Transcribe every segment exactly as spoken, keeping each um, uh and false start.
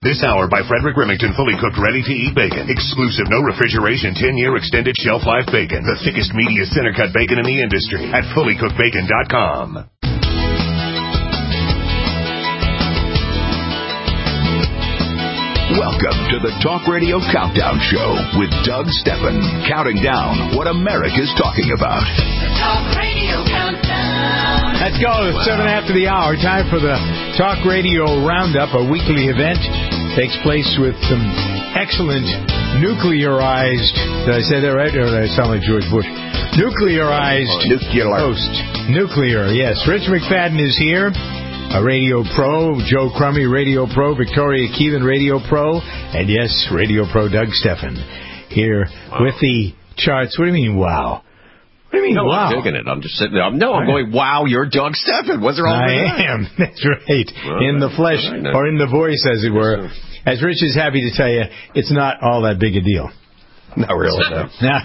This hour by Frederick Remington, fully cooked, ready-to-eat bacon. Exclusive, no refrigeration, ten-year extended shelf life bacon. The thickest, meatiest, center-cut bacon in the industry at fully cooked bacon dot com. Welcome to the Talk Radio Countdown Show with Doug Steffen, counting down what America's talking about. The Talk Radio Countdown. Let's go. Seven after the hour. Time for the Talk Radio Roundup, a weekly event. Takes place with some excellent nuclearized. Did I say that right, or did I sound like George Bush? Nuclearized Nuclear. host. Nuclear, yes. Rich McFadden is here. A Radio Pro, Joe Crummy, Radio Pro, Victoria Keelan, Radio Pro, and yes, Radio Pro Doug Steffen here wow. with the charts. What do you mean, wow? What do you mean, no, wow? I'm digging it. I'm just sitting there. I'm, no, I'm going, wow, you're Doug Steffen. What's wrong with that? I am. That's right. Well, in the flesh, right, or in the voice, as it were. As Rich is happy to tell you, it's not all that big a deal. Not really, no. no.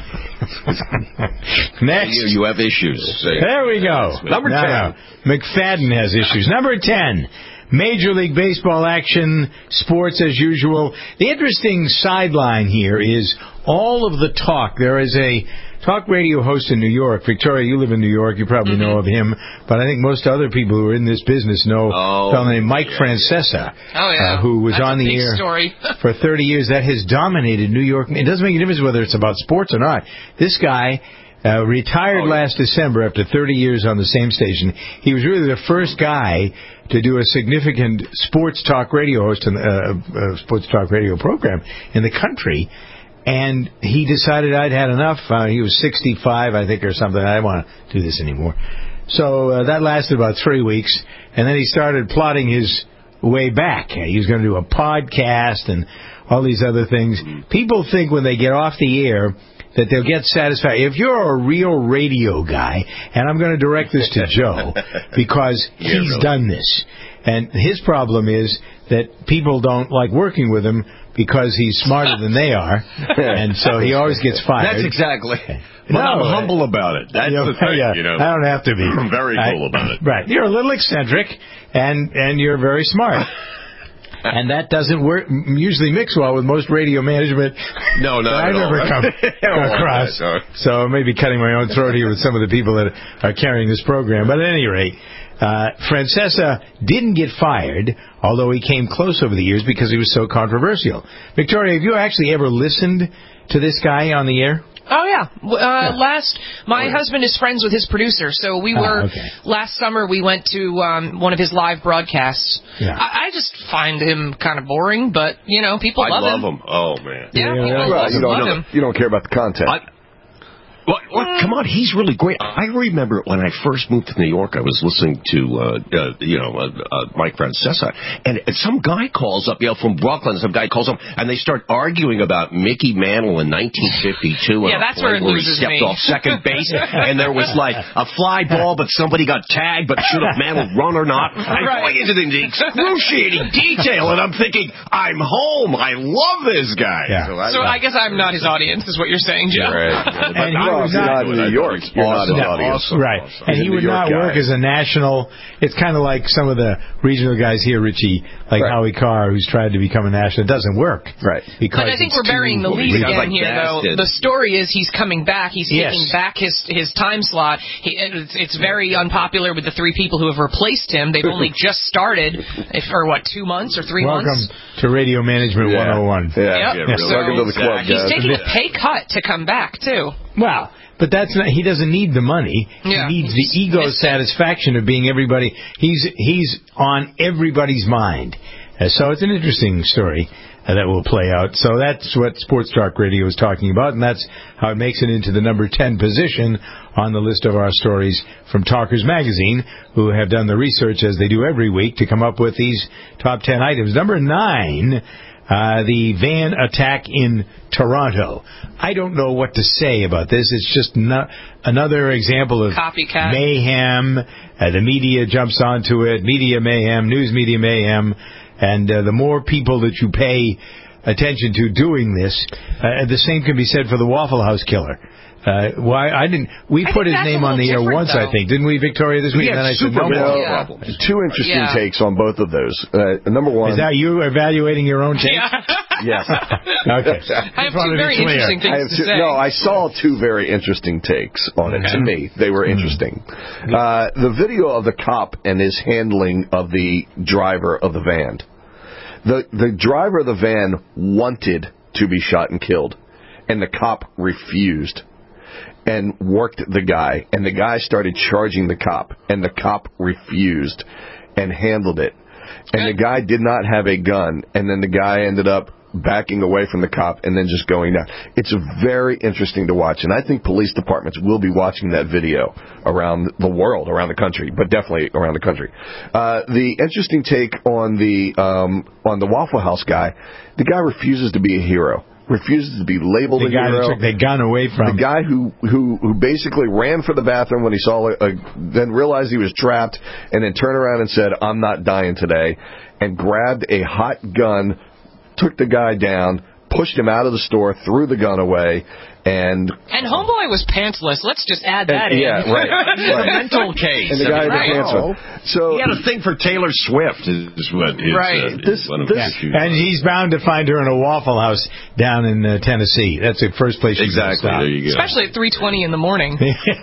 Next. You, you have issues. There we go. Number no, ten. No. McFadden has issues. Number ten. Major League Baseball action, sports as usual. The interesting sideline here is all of the talk. There is a talk radio host in New York. Victoria, you live in New York. You probably mm-hmm. know of him. But I think most other people who are in this business know oh, a fellow named Mike yeah. Francesa, oh, yeah. uh, who was That's on the air story. for thirty years. That has dominated New York. It doesn't make a difference whether it's about sports or not. This guy uh, retired oh, yeah. last December after thirty years on the same station. He was really the first guy to do a significant sports talk radio host, in, uh, uh, sports talk radio program in the country. And he decided I'd had enough. Uh, he was sixty-five, I think, or something. I didn't want to do this anymore. So uh, that lasted about three weeks. And then he started plotting his way back. He was going to do a podcast and all these other things. People think when they get off the air that they'll get satisfied. If you're a real radio guy, and I'm going to direct this to Joe, because yeah, he's really. done this. And his problem is that people don't like working with him because he's smarter than they are, and so he always gets fired. That's exactly. But no, I'm humble about it. That's you know, the thing, yeah, you know. I don't have to be. I'm very cool I, about it. Right. You're a little eccentric, and and you're very smart. And that doesn't work usually mix well with most radio management. No, no, I've never come, come across. So maybe cutting my own throat here with some of the people that are carrying this program. But at any rate, uh, Francesa didn't get fired, although he came close over the years because he was so controversial. Victoria, have you actually ever listened to this guy on the air? Oh, yeah. Uh, yeah. Last, my oh, husband is friends with his producer, so we were, ah, okay. last summer we went to um, one of his live broadcasts. Yeah. I, I just find him kind of boring, but, you know, people I love, love him. him. Oh, man. Yeah, yeah, people well, love, you love don't, him. You don't care about the content. I, Well, well, come on, he's really great. I remember when I first moved to New York, I was listening to, uh, uh, you know, uh, uh, Mike Francesa, and some guy calls up, you know, from Brooklyn, some guy calls up, and they start arguing about Mickey Mantle in nineteen fifty-two. Yeah, that's where it where loses he stepped me. off second base, and there was like a fly ball, but somebody got tagged, but should have Mantle run or not? I'm Right. going into the excruciating detail, and I'm thinking, I'm home. I love this guy. Yeah. So, I, So I guess I'm not his audience, is what you're saying, Joe. Right. And he Well, was if you're not- not in New York, you're not awesome. an audience. Awesome. Right. Awesome. And He's he a would New York not guy. work as a national. It's kind of like some of the regional guys here, Richie, like Right. Howie Carr, who's tried to become a national. It doesn't work. Right. Because But I think it's we're burying the too- lead Sounds again like here, bastard. though. The story is he's coming back. He's Yes. taking back his his time slot. He, it's, it's very unpopular with the three people who have replaced him. They've only just started for, what, two months or three Welcome months? to Radio Management Yeah. one oh one. Yeah. Yep. Yeah, really. So Welcome to the club, he's guys. taking a pay cut to come back, too. Well, but that's not, he doesn't need the money. Yeah. He needs the ego satisfaction of being everybody. He's he's on everybody's mind. Uh, so it's an interesting story uh, that will play out. So that's what Sports Talk Radio is talking about, and that's how it makes it into the number ten position on the list of our stories from Talkers Magazine, who have done the research, as they do every week, to come up with these top ten items. Number nine... Uh, the van attack in Toronto. I don't know what to say about this. It's just no, another example of Copycat. mayhem. Uh, the media jumps onto it. Media mayhem, news media mayhem. And uh, the more people that you pay attention to doing this. Uh, the same can be said for the Waffle House killer. Uh, why I didn't? We I put think his that's name a on the air little once, different, I think, didn't we, Victoria, this week? Yeah, and then I said super no more. Yeah. problems. Two interesting Yeah. takes on both of those. Uh, number one. Is that you evaluating your own take? Yes. Okay. I have Just wanted to two be very clear. interesting I things have to two, say. no, I saw two very interesting takes on it. To me, they were interesting. Uh, the video of the cop and his handling of the driver of the van. The the driver of the van wanted to be shot and killed, and the cop refused and worked the guy. And the guy started charging the cop, and the cop refused and handled it. And the guy did not have a gun, and then the guy ended up backing away from the cop and then just going down. It's very interesting to watch, and I think police departments will be watching that video around the world, around the country, but definitely around the country. Uh, the interesting take on the um, on the Waffle House guy, the guy refuses to be a hero. Refuses to be labeled The a guy hero. that took the gun away from... The guy who, who, who basically ran for the bathroom when he saw a, a, then realized he was trapped, and then turned around and said, "I'm not dying today," and grabbed a hot gun, took the guy down, pushed him out of the store, threw the gun away, and... And Homeboy was pantsless. Let's just add that and, in. yeah, right. It's a right. mental case. And the guy had Right. the pants on. So, He had a thing for Taylor Swift. Is what is, Right. uh, This- is one of this- his issues. And he's bound to find her in a Waffle House down in uh, Tennessee. That's the first place she's Exactly. gonna There you go. Especially at three twenty in the morning.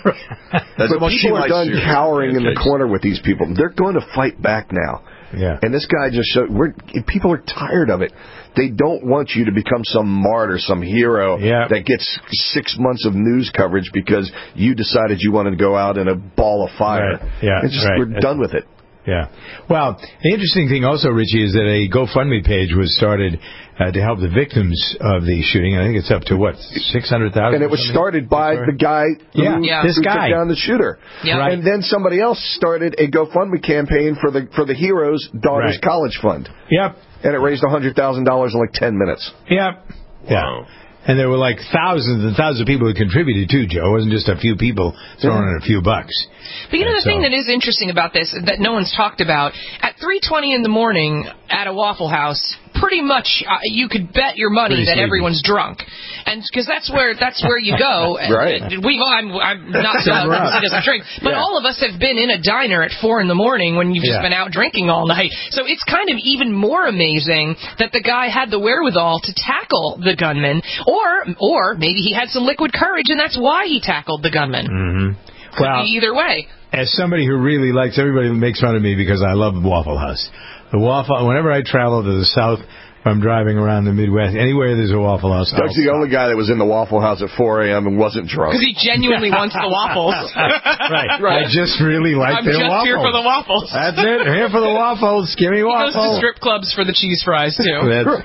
That's but well, she people are likes done serious cowering in the case. corner with these people. They're going to fight back now. Yeah. And this guy just showed, we're, people are tired of it. They don't want you to become some martyr, some hero Yeah. that gets six months of news coverage because you decided you wanted to go out in a ball of fire. Right. Yeah, It's just, right. we're done with it. Yeah. Well, the interesting thing also, Richie, is that a GoFundMe page was started uh, to help the victims of the shooting. I think it's up to, what, six hundred thousand? And it was started by the guy who, Yeah, Yeah. this who guy. took down the shooter. Yeah. Right. And then somebody else started a GoFundMe campaign for the for the hero's daughter's Right. college fund. Yep. And it raised one hundred thousand dollars in like ten minutes. Yep. Wow. Yeah. And there were like thousands and thousands of people who contributed too, Joe. It wasn't just a few people throwing in a few bucks. But you know And the thing so- that is interesting about this that no one's talked about, at three twenty in the morning at a Waffle House, pretty much uh, you could bet your money Pretty that sleepy. everyone's drunk, and because that's where that's where you go. Right. We've I'm, I'm not Some uh, rough. he doesn't drink, but Yeah. all of us have been in a diner at four in the morning when you've just Yeah. been out drinking all night. So it's kind of even more amazing that the guy had the wherewithal to tackle the gunman, or or maybe he had some liquid courage and that's why he tackled the gunman. Mm-hmm. Could Well, be either way. as somebody who really likes, everybody makes fun of me because I love Waffle House. The Waffle, whenever I travel to the South, if I'm driving around the Midwest, anywhere there's a Waffle House, I'll Doug's the stop. only guy that was in the Waffle House at four a.m. and wasn't drunk. Because he genuinely wants the waffles. Right. I just really like I'm their just waffles. here for the waffles. That's it. Here for the waffles. Give me He goes to waffles. strip clubs for the cheese fries, too.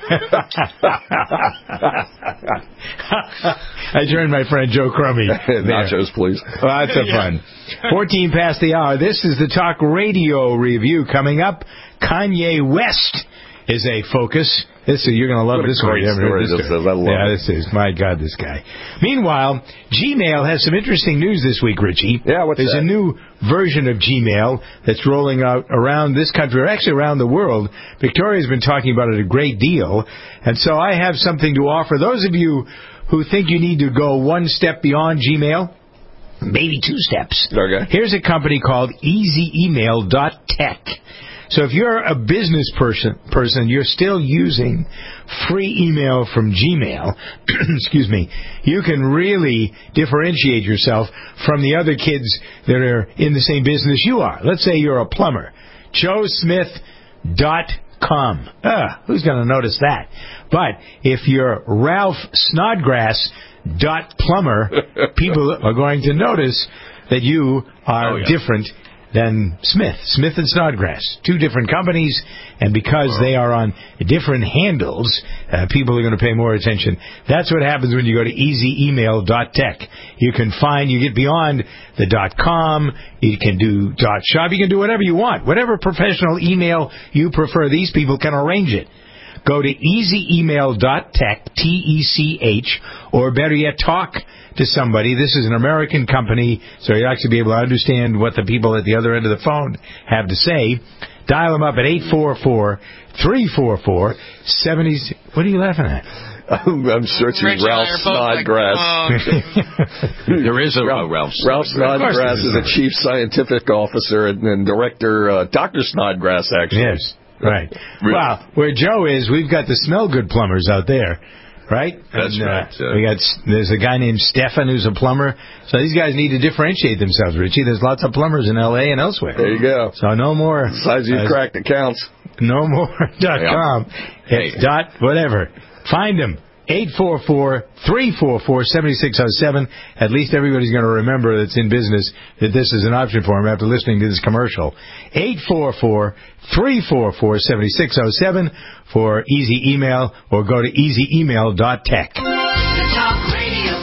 I joined my friend Joe Crummy. there. Nachos, please. Well, that's a fun. fourteen past the hour. This is the Talk Radio Review. Coming up, Kanye West is a focus. This is, you're going to love What a this one. great You haven't heard story this this guy. is. I love yeah, it. this is. My God, this guy. Meanwhile, Gmail has some interesting news this week, Richie. Yeah, what's There's that? a new version of Gmail that's rolling out around this country, or actually around the world. Victoria's been talking about it a great deal. And so I have something to offer. Those of you who think you need to go one step beyond Gmail, maybe two steps. Okay. Here's a company called easy email dot tech. So if you're a business person, person, you're still using free email from Gmail, excuse me, you can really differentiate yourself from the other kids that are in the same business you are. Let's say you're a plumber. joe smith dot com. Ah, who's going to notice that? But if you're Ralph Snodgrass dot plumber, people are going to notice that you are Oh, yeah. different than Smith. Smith and Snodgrass. Two different companies, and because they are on different handles, uh, people are going to pay more attention. That's what happens when you go to easy email dot tech. You can find, you get beyond the .com, you can do .shop, you can do whatever you want. Whatever professional email you prefer, these people can arrange it. Go to easy email dot tech, T E C H, or better yet, talk to somebody. This is an American company, so you'll actually be able to understand what the people at the other end of the phone have to say. Dial them up at eight four four, three four four, seven zero. What are you laughing at? I'm, I'm searching Rich Ralph and I are both like, Snodgrass. oh. There is a Ralph, uh, Ralph Ralph Snodgrass. Snodgrass is a chief scientific officer and, and director, uh, Doctor Snodgrass, actually. Yes, right. Well, where Joe is, we've got the smell good plumbers out there, right? That's and, uh, right. Uh, we got there's a guy named Stefan who's a plumber. So these guys need to differentiate themselves, Richie. There's lots of plumbers in L A and elsewhere. There you go. So no more. Size you uh, cracked it counts. No more dot com. It's dot whatever. Find them. eight four four, three four four, seven six zero seven. At least everybody's going to remember that's in business that this is an option for them after listening to this commercial. eight four four, three four four, seven six zero seven for easy email, or go to easy email dot tech. The Talk Radio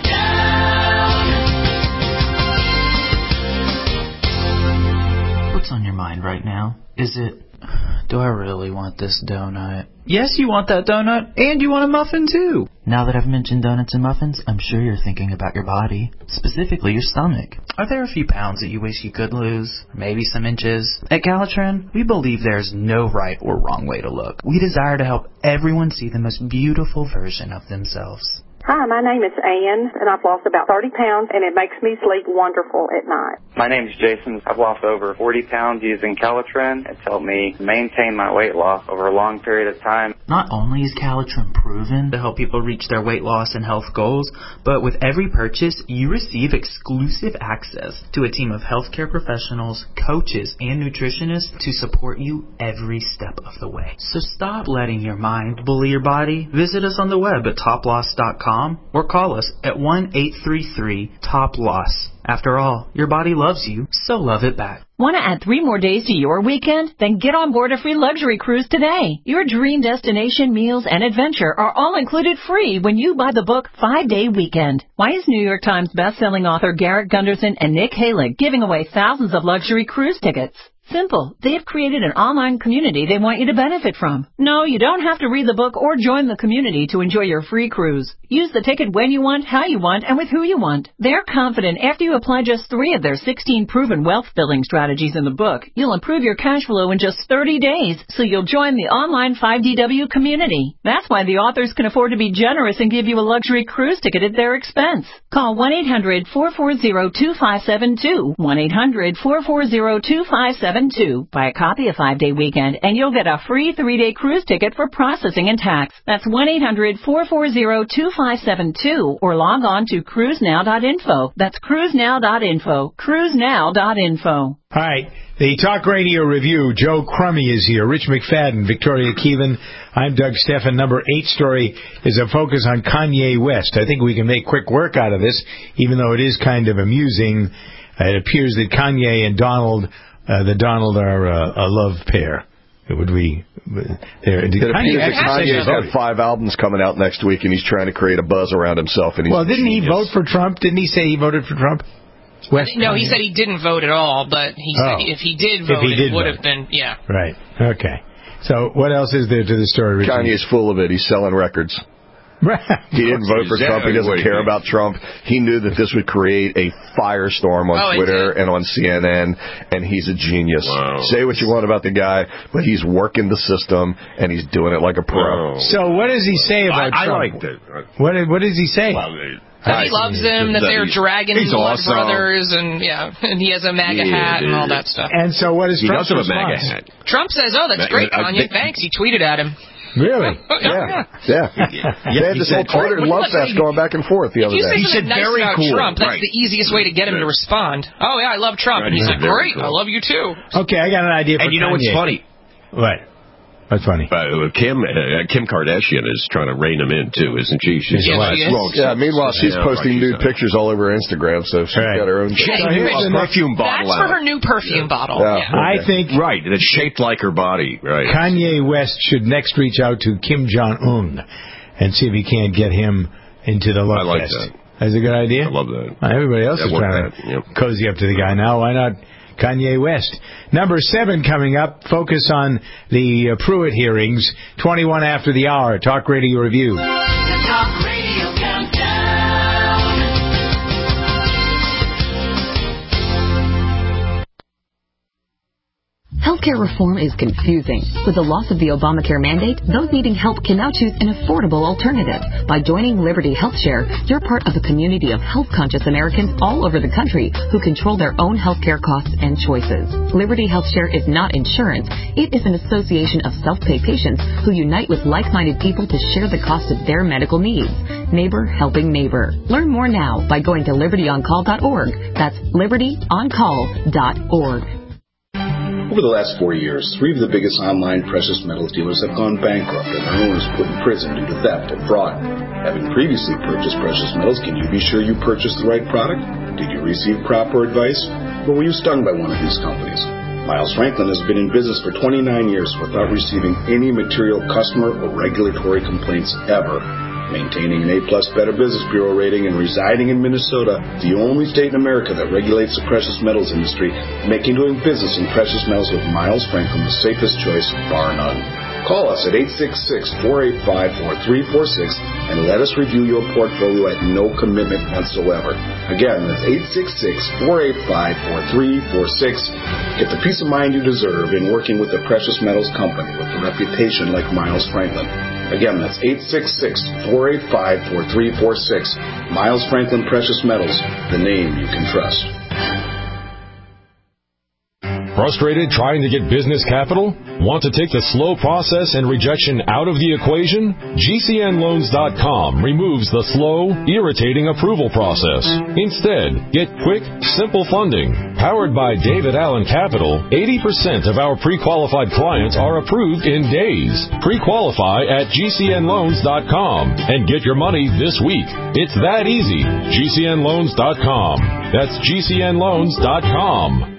Countdown. What's on your mind right now? Is it, do I really want this donut? Yes, you want that donut, and you want a muffin too. Now that I've mentioned donuts and muffins, I'm sure you're thinking about your body, specifically your stomach. Are there a few pounds that you wish you could lose? Maybe some inches? At Calitrin, we believe there's no right or wrong way to look. We desire to help everyone see the most beautiful version of themselves. Hi, my name is Ann, and I've lost about thirty pounds, and it makes me sleep wonderful at night. My name is Jason. I've lost over forty pounds using Calitrin. It's helped me maintain my weight loss over a long period of time. Not only is Calitrin proven to help people reach their weight loss and health goals, but with every purchase, you receive exclusive access to a team of healthcare professionals, coaches, and nutritionists to support you every step of the way. So stop letting your mind bully your body. Visit us on the web at top loss dot com. Or call us at one eight three three, T O P L O S. After all, your body loves you, so love it back. Want to add three more days to your weekend? Then get on board a free luxury cruise today. Your dream destination, meals, and adventure are all included free when you buy the book Five Day Weekend. Why is New York Times bestselling author Garrett Gunderson and Nick Halig giving away thousands of luxury cruise tickets? Simple. They have created an online community they want you to benefit from. No, you don't have to read the book or join the community to enjoy your free cruise. Use the ticket when you want, how you want, and with who you want. They're confident after you apply just three of their sixteen proven wealth building strategies in the book, you'll improve your cash flow in just thirty days, so you'll join the online five D W community. That's why the authors can afford to be generous and give you a luxury cruise ticket at their expense. Call one eight hundred, four four zero, two five seven two, one eight hundred, four four zero, two five seven two. Buy a copy of Five Day Weekend, and you'll get a free three-day cruise ticket for processing and tax. That's one eight hundred, four four zero, two five seven two, or log on to cruise now dot info. That's cruise now dot info. cruise now dot info. All right, the Talk Radio Review. Joe Crummy is here. Rich McFadden, Victoria Keevan. I'm Doug Stephan. Number eight story is a focus on Kanye West. I think we can make quick work out of this, even though it is kind of amusing. Uh, it appears that Kanye and Donald, uh, the Donald are uh, a love pair. Would we? There, it appears that Kanye's got five albums coming out next week, and he's trying to create a buzz around himself. And he's well, didn't he vote for Trump? Didn't he say he voted for Trump? West no, Kanye. He said he didn't vote at all, but he said oh. if he did vote, he did it would vote. have been, yeah. Right. Okay. So what else is there to the story, Richard? Kanye's full of it. He's selling records. He didn't vote for Trump. He doesn't care about Trump. He knew that this would create a firestorm on oh, Twitter and on C N N, and he's a genius. Wow. Say what you want about the guy, but he's working the system, and he's doing it like a pro. Wow. So what does he say about I, Trump? I liked it. What, what does he say? Well, that he loves him, that they're dragging his awesome. brothers, and yeah, and he has a MAGA yeah, hat and all that stuff. And so what is he Trump's does have response? a MAGA hat. Trump says, oh, that's great, Kanye, thanks. He tweeted at him. Really? yeah. Yeah. yeah. They had this whole Twitter love fest going back and forth the other day. He said nice very about cool. Trump. That's right. the easiest way to get him to respond. Oh, yeah, I love Trump. Right. And he's like, great, cool. I love you too. Okay, I got an idea for And you know Kanye. what's funny? What? What's funny? Uh, Kim uh, Kim Kardashian is trying to rein him in, too, isn't she? She's yes, she is. Well, yeah, meanwhile, she's yeah, posting nude pictures all over Instagram, so she's right. got her own... She has a perfume bottle That's for her new perfume yeah. bottle. Yeah. Yeah. Okay. I think... Right, that's shaped like her body. Right. Kanye West should next reach out to Kim Jong-un and see if he can't get him into the love I like fest. that. That's a good idea? I love that. Well, everybody else yeah, is trying that. to yep. cozy up to the guy now. Why not Kanye West? Number seven coming up. Focus on the uh, Pruitt hearings. twenty-one after the hour. Talk Radio Review. The Talk Radio Countdown. Healthcare reform is confusing. With the loss of the Obamacare mandate, those needing help can now choose an affordable alternative. By joining Liberty HealthShare, you're part of a community of health-conscious Americans all over the country who control their own healthcare costs and choices. Liberty HealthShare is not insurance. It is an association of self-pay patients who unite with like-minded people to share the cost of their medical needs. Neighbor helping neighbor. Learn more now by going to liberty on call dot org. That's liberty on call dot org. Over the last four years, three of the biggest online precious metals dealers have gone bankrupt and their owners put in prison due to theft and fraud. Having previously purchased precious metals, can you be sure you purchased the right product? Did you receive proper advice? Or were you stung by one of these companies? Miles Franklin has been in business for twenty-nine years without receiving any material customer or regulatory complaints ever. Maintaining an A-plus Better Business Bureau rating and residing in Minnesota, the only state in America that regulates the precious metals industry, making doing business in precious metals with Miles Franklin the safest choice, bar none. Call us at eight six six, four eight five, four three four six and let us review your portfolio at no commitment whatsoever. Again, that's eight six six, four eight five, four three four six. Get the peace of mind you deserve in working with a precious metals company with a reputation like Miles Franklin. Again, that's eight six six, four eight five, four three four six. Miles Franklin Precious Metals, the name you can trust. Frustrated trying to get business capital? Want to take the slow process and rejection out of the equation? G C N loans dot com removes the slow, irritating approval process. Instead, get quick, simple funding. Powered by David Allen Capital, eighty percent of our pre-qualified clients are approved in days. Pre-qualify at G C N loans dot com and get your money this week. It's that easy. G C N loans dot com. That's G C N loans dot com.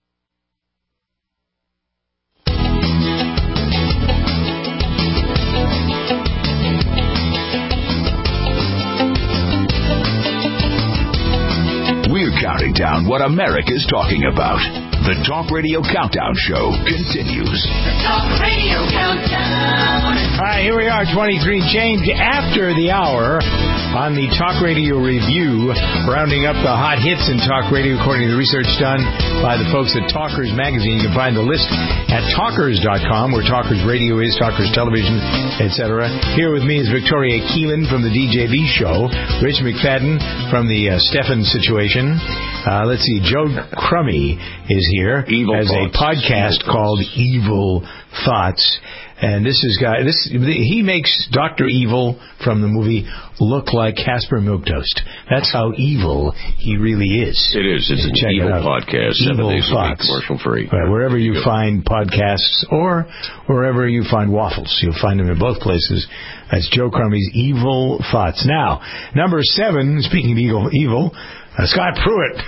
We're counting down what America's talking about. The Talk Radio Countdown Show continues. The Talk Radio Countdown. All right, here we are, twenty-three change after the hour on the Talk Radio Review, rounding up the hot hits in Talk Radio according to the research done by the folks at Talkers Magazine. You can find the list at talkers dot com, where Talkers Radio is, Talkers Television, et cetera. Here with me is Victoria Keelan from the D J V Show, Rich McFadden from the uh, Stefan Situation. Uh, let's see, Joe Crummy is here Evil as Thoughts. a podcast called Evil Thoughts. And this is guy. This he makes Doctor Evil from the movie look like Casper Milquetoast. That's how evil he really is. It is. It's an Check evil it out. podcast. Seven Evil days a week, Thoughts. commercial free. Right, wherever you find podcasts or wherever you find waffles, you'll find them in both places. That's Joe Crummy's Evil Thoughts. Now, number seven. Speaking of evil, evil, uh, Scott Pruitt.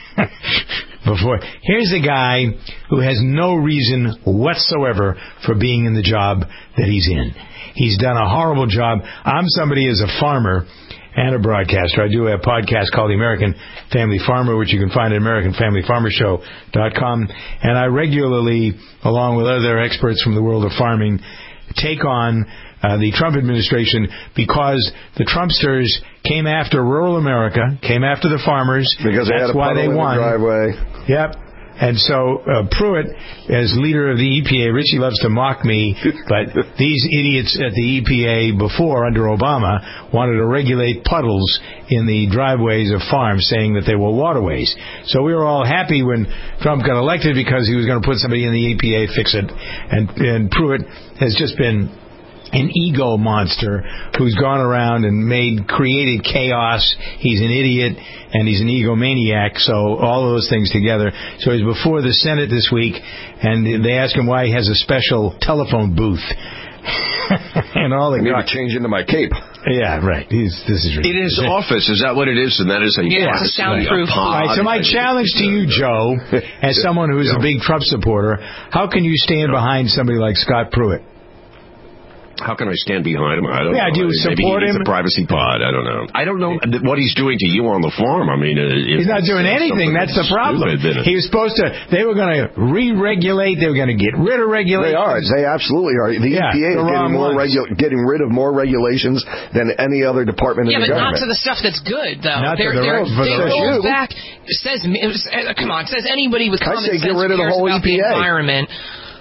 Before, here's a guy who has no reason whatsoever for being in the job that he's in. He's done a horrible job. I'm somebody as a farmer and a broadcaster. I do a podcast called The American Family Farmer, which you can find at american family farmer show dot com. And I regularly, along with other experts from the world of farming, take on uh, the Trump administration because the Trumpsters came after rural America, came after the farmers. Because they That's had a why puddle they in the won. driveway. Yep. And so uh, Pruitt, as leader of the E P A, Richie loves to mock me, but these idiots at the E P A before, under Obama, wanted to regulate puddles in the driveways of farms, saying that they were waterways. So we were all happy when Trump got elected because he was going to put somebody in the E P A, fix it. And, and Pruitt has just been an ego monster who's gone around and made, created chaos. He's an idiot and he's an egomaniac, so all of those things together. So he's before the Senate this week, and they ask him why he has a special telephone booth. and all the I need to change into my cape. Yeah, right. He's, this is ridiculous. In his office, is that what it is? And that is a Yeah, it's a soundproof. All right, so my challenge to you, Joe, as someone who's a big Trump supporter, how can you stand behind somebody like Scott Pruitt? How can I stand behind him? I don't yeah, know. do you Maybe support he's him? a privacy pod. I don't know. I don't know what he's doing to you on the farm. I mean, uh, he's not doing anything. That's the problem. Stupid, he was supposed to. They were going to re-regulate. They were going to get rid of regulations. They are. They absolutely are. The Yeah, E P A is the wrong getting more ones. regu- getting rid of more regulations than any other department Yeah, in the but government. not to the stuff that's good, though. Not to they're, the they're, right- for they the roll issue. back. It says, it was, uh, come on, it says anybody with I common say sense get rid of the cares whole about E P A. the environment.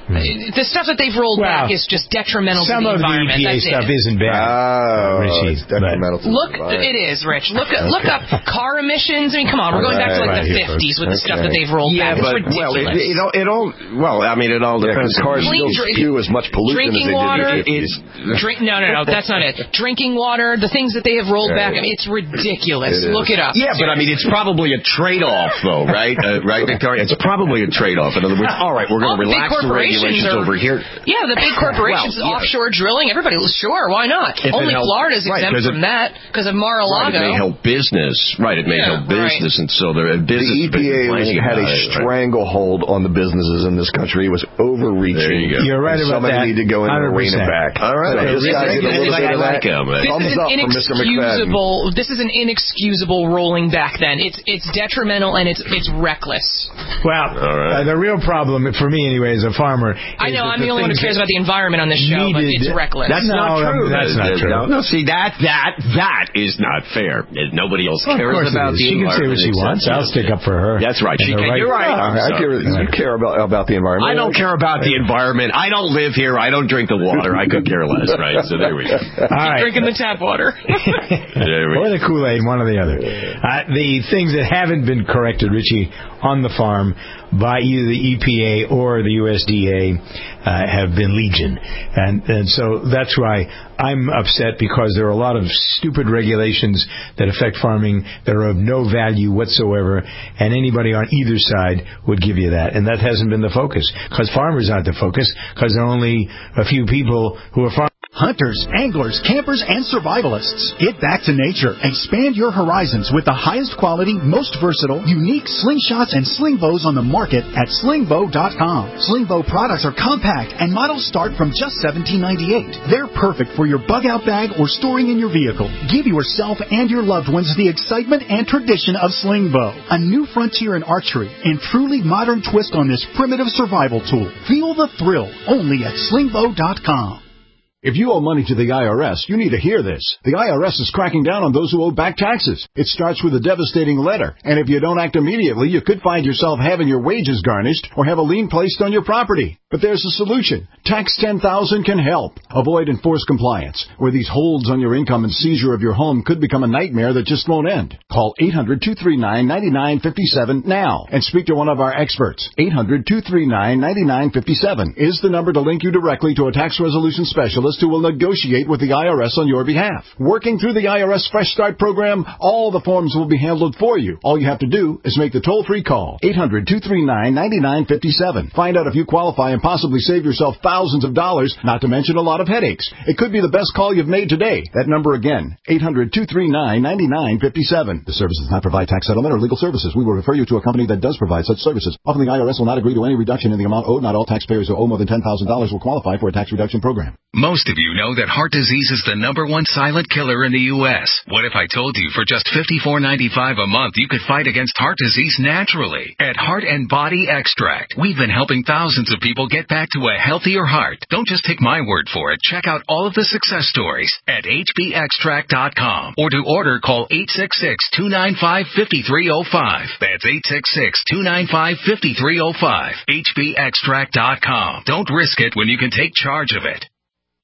The stuff that they've rolled Well, back is just detrimental Some to the of the environment. E P A That's stuff it. isn't bad. Oh, Richie, it's detrimental to the Look, environment. it is, Rich. Look, look up car emissions. I mean, come on, we're going back to like Right, the right here, fifties with the folks. stuff Okay. that they've rolled Yeah, back. It's but ridiculous. well, it, it, all, it all well, I mean, it all Yeah, depends. because cars Clean still drink- spew as much pollution Drinking as they water, did in the It's fifties. Drink, no, no, no, that's not it. Drinking water, the things that they have rolled Yeah, back, I yeah. mean, it's ridiculous. It is. Look it up. Yeah, but I mean, it's probably a trade-off, though, right? Uh, right, Victoria? It's probably a trade-off. In other words, all right, we're going All to the big relax the corporations regulations are- over here. Yeah, the big corporations, Well, yeah. offshore drilling, everybody, sure, why not? If it Only helps- Florida's right, exempt 'cause from it- that because of Right, Mar-a-Lago. it may help business. Right, it may Yeah, help business, and so there, business The E P A was, had a stranglehold on the businesses in this country. It was overreaching. There you go. You're right And about somebody that. need to go in and rein it one hundred percent. back. All right. So this Rich, guy did a Rich, little Rich, bit I of like that. him. This Thumbs is up an for Mister McFadden. inexcusable. This is an inexcusable rolling back. Then it's it's detrimental and it's it's reckless. Well, uh, the real problem, for me anyway, as a farmer... I is know that I'm the only one who things cares that about the environment on this show, but needed- it's reckless. That's No, not true. that's not That- true. No, no, see, that, that, that is not fair. Nobody else Well, of cares course it about is. the She can say what environment she except wants. you. I'll stick up for her. That's right. And She the can. right- You're right. I, I care, you care about about the environment. I don't care about the environment. I don't live here. I don't drink the water. I could care less, right? So there we go. All right. Drinking the tap water. There we Or go. the Kool-Aid, one or the other. Uh, the things that haven't been corrected, Richie, on the farm by either the E P A or the U S D A uh, have been legion. And, and so that's why I'm upset, because there are a lot of stupid regulations that affect farming that are of no value whatsoever, and anybody on either side would give you that. And that hasn't been the focus, because farmers aren't the focus, because there are only a few people who are farmers. Hunters, anglers, campers, and survivalists. Get back to nature. Expand your horizons with the highest quality, most versatile, unique slingshots and sling bows on the market at sling bow dot com. Sling bow products are compact and models start from just seventeen ninety-eight. They're perfect for your bug out bag or storing in your vehicle. Give yourself and your loved ones the excitement and tradition of sling bow, a new frontier in archery and truly modern twist on this primitive survival tool. Feel the thrill only at sling bow dot com. If you owe money to the I R S, you need to hear this. The I R S is cracking down on those who owe back taxes. It starts with a devastating letter, and if you don't act immediately, you could find yourself having your wages garnished or have a lien placed on your property. But there's a solution. Tax ten thousand can help. Avoid enforced compliance, where these holds on your income and seizure of your home could become a nightmare that just won't end. Call eight hundred, two three nine, nine nine five seven now and speak to one of our experts. eight hundred, two three nine, nine nine five seven is the number to link you directly to a tax resolution specialist who will negotiate with the I R S on your behalf. Working through the I R S Fresh Start program, all the forms will be handled for you. All you have to do is make the toll-free call. eight hundred, two three nine, nine nine five seven. Find out if you qualify and possibly save yourself thousands of dollars, not to mention a lot of headaches. It could be the best call you've made today. That number again, eight hundred, two three nine, nine nine five seven. The service does not provide tax settlement or legal services. We will refer you to a company that does provide such services. Often the I R S will not agree to any reduction in the amount owed. Not all taxpayers who owe more than ten thousand dollars will qualify for a tax reduction program. Most of you know that heart disease is the number one silent killer in the U S What if I told you for just fifty-four ninety-five a month you could fight against heart disease naturally? At Heart and Body Extract, we've been helping thousands of people get back to a healthier heart. Don't just take my word for it. Check out all of the success stories at H B extract dot com, or to order, call eight six six, two nine five, five three zero five. That's eight six six, two nine five, five three zero five. H B extract dot com. Don't risk it when you can take charge of it.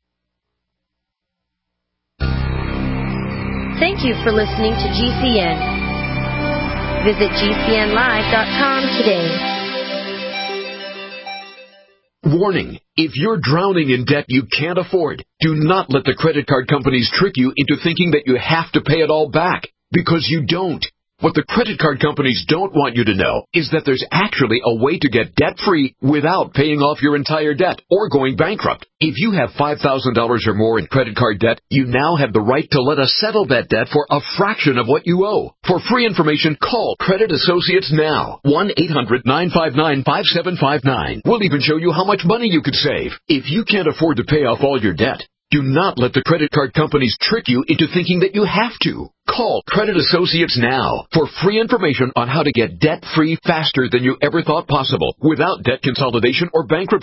Thank you for listening to G C N. Visit G C N live dot com today. Warning. If you're drowning in debt you can't afford, do not let the credit card companies trick you into thinking that you have to pay it all back, because you don't. What the credit card companies don't want you to know is that there's actually a way to get debt-free without paying off your entire debt or going bankrupt. If you have five thousand dollars or more in credit card debt, you now have the right to let us settle that debt for a fraction of what you owe. For free information, call Credit Associates now. one eight hundred, nine five nine, five seven five nine. We'll even show you how much money you could save. If you can't afford to pay off all your debt, do not let the credit card companies trick you into thinking that you have to. Call Credit Associates now for free information on how to get debt-free faster than you ever thought possible without debt consolidation or bankruptcy.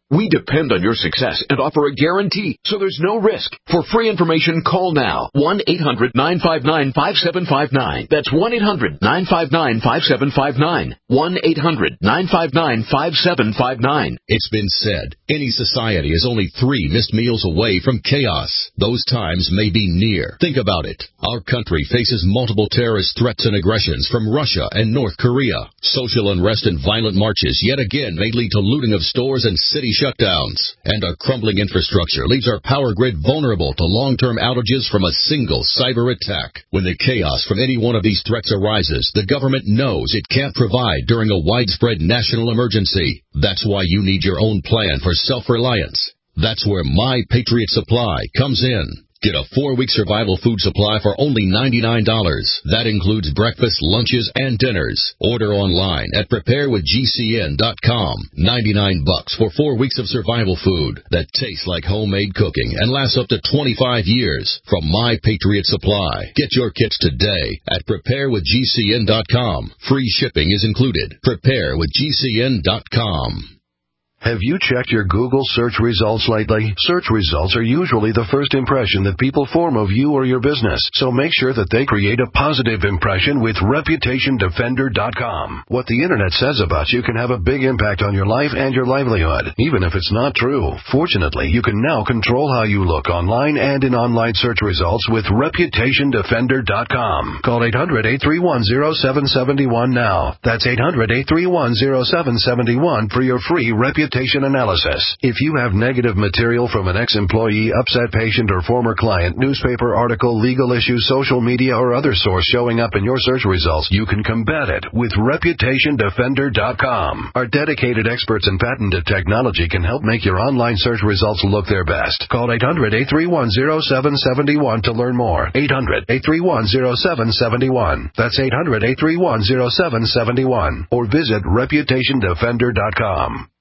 We depend on your success and offer a guarantee, so there's no risk. For free information, call now. one eight hundred nine five nine five seven five nine. That's one eight hundred nine five nine five seven five nine. one eight hundred nine five nine five seven five nine. It's been said, any society is only three missed meals away from chaos. Those times may be near. Think about it. Our country faces multiple terrorist threats and aggressions from Russia and North Korea. Social unrest and violent marches yet again may lead to looting of stores and city shutdowns. And our crumbling infrastructure leaves our power grid vulnerable to long-term outages from a single cyber attack. When the chaos from any one of these threats arises, the government knows it can't provide during a widespread national emergency. That's why you need your own plan for self-reliance. That's where My Patriot Supply comes in. Get a four-week survival food supply for only ninety-nine dollars. That includes breakfast, lunches, and dinners. Order online at prepare with G C N dot com. ninety-nine bucks for four weeks of survival food that tastes like homemade cooking and lasts up to twenty-five years from My Patriot Supply. Get your kits today at prepare with G C N dot com. Free shipping is included. prepare with G C N dot com. Have you checked your Google search results lately? Search results are usually the first impression that people form of you or your business, so make sure that they create a positive impression with reputation defender dot com. What the internet says about you can have a big impact on your life and your livelihood, even if it's not true. Fortunately, you can now control how you look online and in online search results with reputation defender dot com. Call eight hundred eight three one zero seven seven one now. That's eight hundred eight three one zero seven seven one for your free reputation analysis. If you have negative material from an ex-employee, upset patient, or former client, newspaper article, legal issue, social media, or other source showing up in your search results, you can combat it with reputation defender dot com. Our dedicated experts in patented technology can help make your online search results look their best. Call eight hundred eight three one zero seven seven one to learn more. eight hundred eight three one zero seven seven one. That's eight hundred eight three one zero seven seven one. Or visit reputation defender dot com.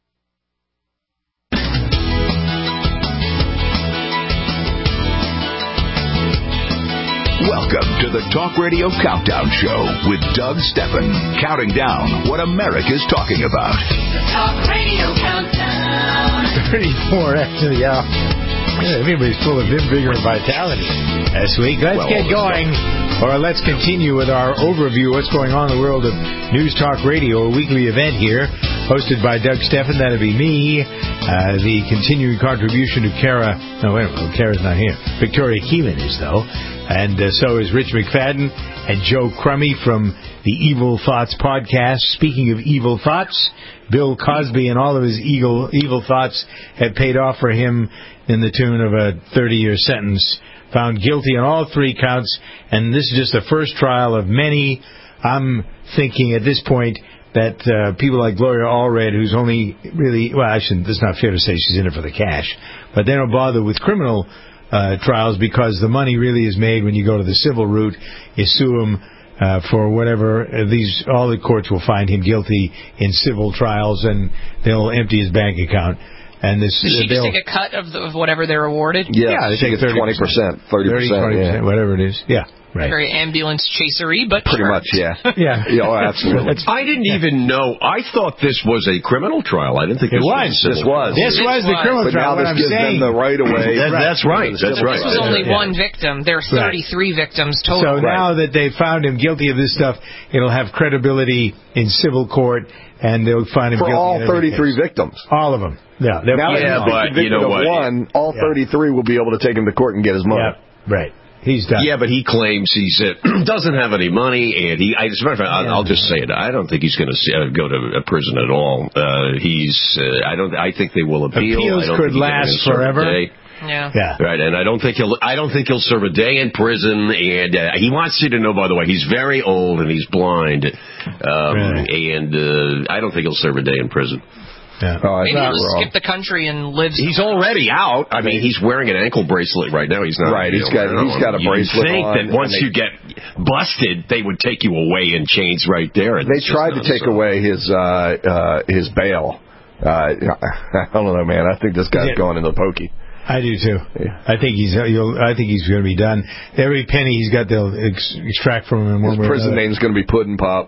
Welcome to the Talk Radio Countdown Show with Doug Steffen, counting down what America's talking about. The Talk Radio Countdown. thirty-four after the hour. Yeah, everybody's full of vim, vigor, and vitality this week. Let's well, get going, or let's continue with our overview of what's going on in the world of News Talk Radio, a weekly event here, hosted by Doug Steffen. That'll be me. Uh, the continuing contribution to Kara. No, wait a minute. Kara's not here. Victoria Keeman is, though. And uh, so is Rich McFadden and Joe Crummy from the Evil Thoughts podcast. Speaking of evil thoughts, Bill Cosby and all of his evil, evil thoughts have paid off for him in the tune of a thirty-year sentence. Found guilty on all three counts, and this is just the first trial of many. I'm thinking at this point that uh, people like Gloria Allred, who's only really, well, actually, that's not fair to say she's in it for the cash, but they don't bother with criminal Uh, trials because the money really is made when you go to the civil route. You sue them uh, for whatever. Uh, these all the courts will find him guilty in civil trials, and they'll empty his bank account. And this, Does she uh, just take a cut of, the, of whatever they're awarded? Yeah, yeah they take it twenty percent, thirty percent, yeah. whatever it is. Yeah. Right. Very ambulance chasery, but pretty sure. much, yeah. yeah, yeah, oh, absolutely. I didn't even know. I thought this was a criminal trial. I didn't think it this was. was. This was. This was the criminal but trial. But now this gives saying. them the right away. That, that's right. That's right. This was only yeah. one victim. There are thirty-three right. victims total. So right. now that they've found him guilty of this stuff, it'll have credibility in civil court, and they'll find him for guilty all thirty-three victims. All of them. Yeah. Now yeah, but you know what? One, all yeah. thirty-three will be able to take him to court and get his money. Yeah. Right. He's done. Yeah, but he claims he uh, doesn't have any money, and he. As a matter of fact, I'll, I'll just say it. I don't think he's going to uh, go to prison at all. Uh, he's. Uh, I don't. I think they will appeal. Appeals I don't could think last forever. Yeah. yeah. Right, and I don't think he'll. I don't think he'll serve a day in prison. And uh, he wants you to know, by the way, he's very old and he's blind, um, really? and uh, I don't think he'll serve a day in prison. Yeah. Oh, Maybe he'll skip the country and live. He's already out. I mean, he's wearing an ankle bracelet right now. He's not right. He's got he's got a bracelet. You think on, that once they, you get busted, they would take you away in chains right there. They tried to take so. away his uh, uh, his bail. Uh, I don't know, man. I think this guy's yeah. going into the pokey. I do too. Yeah. I think he's. You'll, I think he's going to be done. Every penny he's got, they'll ex- extract from him in one his way or prison another. name's going to be Puddin' Pop.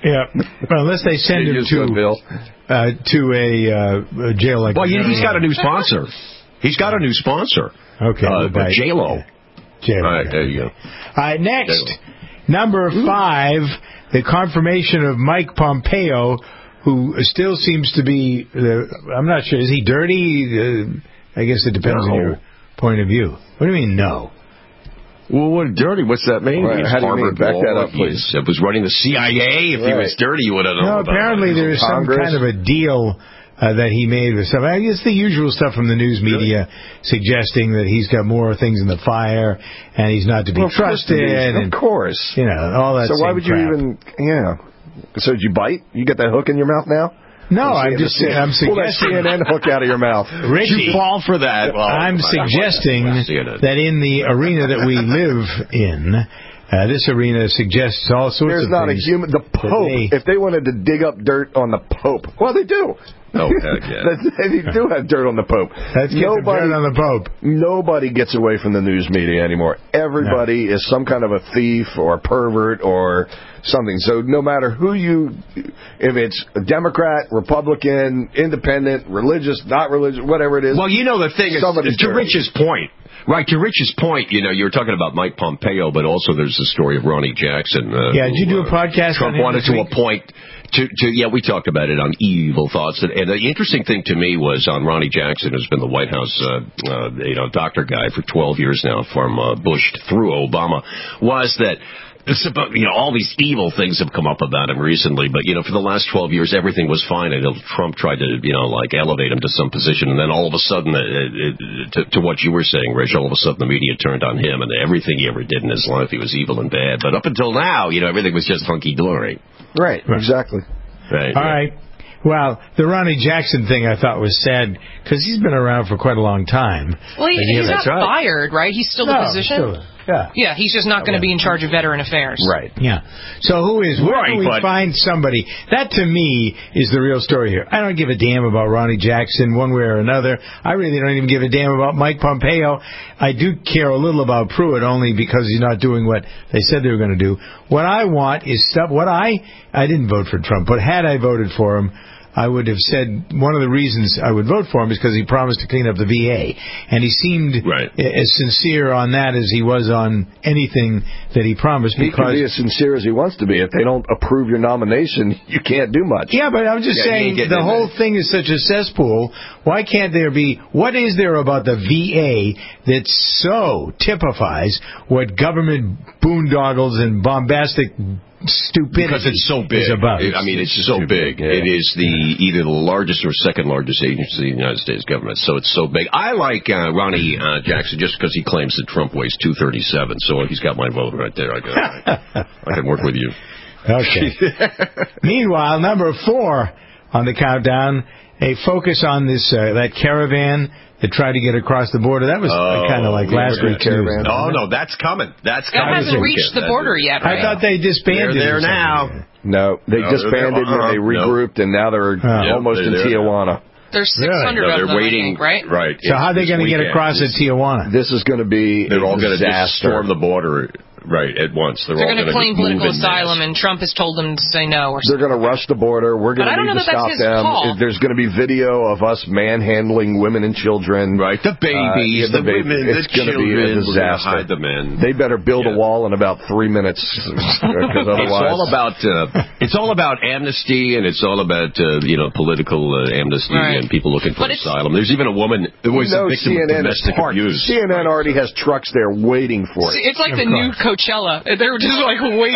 Yeah, well, unless they send him to uh, to a, uh, a jail like. Well, you, he's got a new sponsor. He's got a new sponsor. Okay, uh, by J-Lo. J-Lo. All right, there you go. All right, next, number five, the confirmation of Mike Pompeo, who still seems to be. Uh, I'm not sure. Is he dirty? Uh, I guess it depends no. on your point of view. What do you mean, no? Well, what dirty? What's that mean? Right, He's how do you Harvard mean? Back Law. that up, please. He was running the C I A. If right. he was dirty, you would have known No, about apparently it. there's some Congress? kind of a deal uh, that he made with some. I guess the usual stuff from the news media really? suggesting that he's got more things in the fire and he's not to be well, trusted. Of course. And, you know, all that. So why would crap. you even? Yeah. So did you bite? You get that hook in your mouth now? No, I'm just saying. I'm Pull that C suggesting. N N hook out of your mouth. Richie, you fall for that. Well, I'm suggesting that in the arena that we live in, uh, this arena suggests all sorts There's of not things. a human. The Pope. They, if they wanted to dig up dirt on the Pope, well, they do. Oh, heck yeah. They do have dirt on the Pope. Let's get nobody, dirt on the Pope. Nobody gets away from the news media anymore. Everybody no. is some kind of a thief or a pervert or something. So no matter who you, if it's a Democrat, Republican, independent, religious, not religious, whatever it is. Well, you know the thing is, to Rich's point, right, to Rich's point, you know, you were talking about Mike Pompeo, but also there's the story of Ronnie Jackson. Uh, yeah, did you do a podcast Trump on him wanted to week? appoint... To, to, yeah, we talked about it on Evil Thoughts, and, and the interesting thing to me was on Ronnie Jackson, who's been the White House, uh, uh, you know, doctor guy for twelve years now, from uh, Bush through Obama, was that it's about, you know, all these evil things have come up about him recently, but, you know, for the last twelve years, everything was fine until Trump tried to, you know, like, elevate him to some position, and then all of a sudden, uh, it, to, to what you were saying, Rich, all of a sudden the media turned on him, and everything he ever did in his life, he was evil and bad. But up until now, you know, everything was just hunky-dory. Right, exactly. Right. All right. Well, the Ronnie Jackson thing I thought was sad because he's been around for quite a long time. Well, he, he's yeah, not right. fired, right? He's still no, the position. Still, yeah. Yeah, he's just not going to be in charge of veteran affairs. Right. Yeah. So who is? Where right, can we but... find somebody? That to me is the real story here. I don't give a damn about Ronnie Jackson one way or another. I really don't even give a damn about Mike Pompeo. I do care a little about Pruitt only because he's not doing what they said they were going to do. What I want is stuff. What I I didn't vote for Trump, but had I voted for him, I would have said one of the reasons I would vote for him is because he promised to clean up the V A. And he seemed right. as sincere on that as he was on anything that he promised. He because can be as sincere as he wants to be. If they don't approve your nomination, you can't do much. Yeah, but I'm just yeah, saying the whole there. thing is such a cesspool. Why can't there be... What is there about the V A that so typifies what government boondoggles and bombastic... stupidity because it's so big. Is about. It, I mean, it's so big. Yeah. It is the either the largest or second largest agency in the United States government. So it's so big. I like uh, Ronnie uh, Jackson just because he claims that Trump weighs two thirty-seven. So he's got my vote right there. I, go, I, I can work with you. Okay. Meanwhile, number four on the countdown, a focus on this uh, that caravan that tried to get across the border. That was oh, kind of like last week's caravan. Oh, no, that's coming. That's that coming. That hasn't reached the border yet, right? I thought they disbanded. They're there now. No, they no, disbanded uh-huh. and they regrouped, no. and now they're uh, almost they're in Tijuana. There's six hundred really? no, of them, waiting, I think, right? Right. So how are they going to get across at Tijuana? This is going to be They're all going to just storm the border. Right, at once. They're, They're going to claim political asylum, and Trump has told them to say no. Or They're going to rush the border. We're going to need to stop them. Call. There's going to be video of us manhandling women and children. Right, the babies, uh, yeah, the, the babies. women, it's the going to be a disaster. Hide the men. They better build yeah. a wall in about three minutes, because otherwise, it's all about uh, it's all about amnesty, and it's all about uh, you know political uh, amnesty right. and people looking for but asylum. There's even a woman who was a victim C N N of domestic abuse. C N N already has trucks there waiting for it. It's like the new Coachella. They're just like waiting.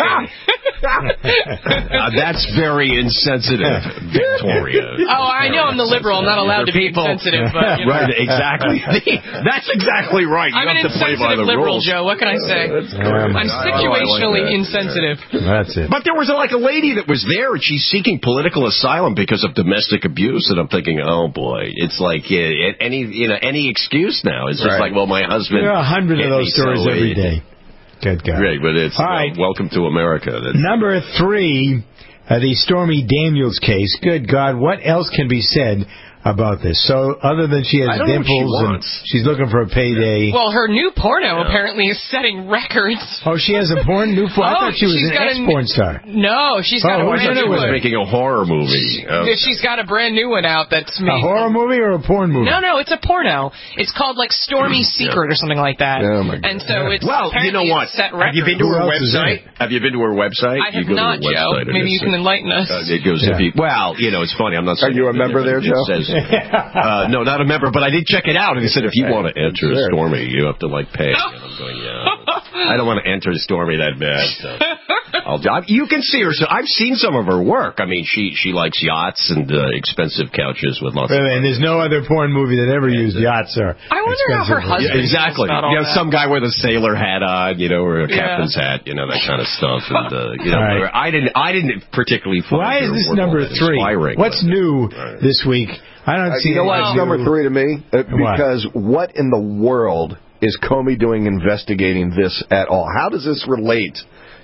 uh, that's very insensitive, Victoria. Oh, I know I'm the liberal. I'm not allowed to be people, insensitive. But, you know. Right, exactly. That's exactly right. You I'm have an to play by the liberal, rules. Joe. What can I say? Um, I'm situationally like insensitive. That's it. But there was a, like a lady that was there, and she's seeking political asylum because of domestic abuse. And I'm thinking, oh boy, it's like uh, any you know any excuse now. It's just right. like, well, my husband. There are a hundred of those stories so every day. Good God. Great, but it's All right. uh, welcome to America. That's, Number three, uh, the Stormy Daniels case. Good God, what else can be said about this. So other than she has I don't know what she dimples and wants. she's looking for a payday. Well, her new porno apparently is setting records. Oh, she has a porn new porn. I Oh, thought she was she's an got a ex-porn star. No, she's got Oh, a what's brand her new name? one. making a horror movie. Oh. She's got a brand new one out that's A made. horror movie or a porn movie? No, no, it's a porno. It's called like Stormy Secret or something like that. Oh my God. And so it's Well, you know apparently what? it's set Have you been to Who her else is in website? Have you been to her website? I you have go not, to her Joe. website and Maybe it's- you can enlighten us. Uh, it goes Yeah. if you, well, you know, it's funny. I'm not saying Are you a member there, it Joe? Says, uh, no, not a member, but I did check it out, and it said if you want to enter Sure. Stormy, you have to like pay. And I'm going, yeah, I don't want to enter Stormy that bad. So. I'll, I, you can see her. So I've seen some of her work. I mean, she she likes yachts and uh, expensive couches with lots. Wait a of minute, and there's no other porn movie that ever used yachts or. I wonder how her husband Yeah, exactly. feels about all You know, that. some guy with a sailor hat on, you know, or a Yeah. captain's hat, you know, that kind of stuff. And uh, you know, All right. I didn't, I didn't particularly. Find Why is her this work all number that three? inspiring, What's but- new Right. this week? I don't Uh, see you know anything what's new. number three to me? Uh, Why? because what in the world is Comey doing investigating this at all? How does this relate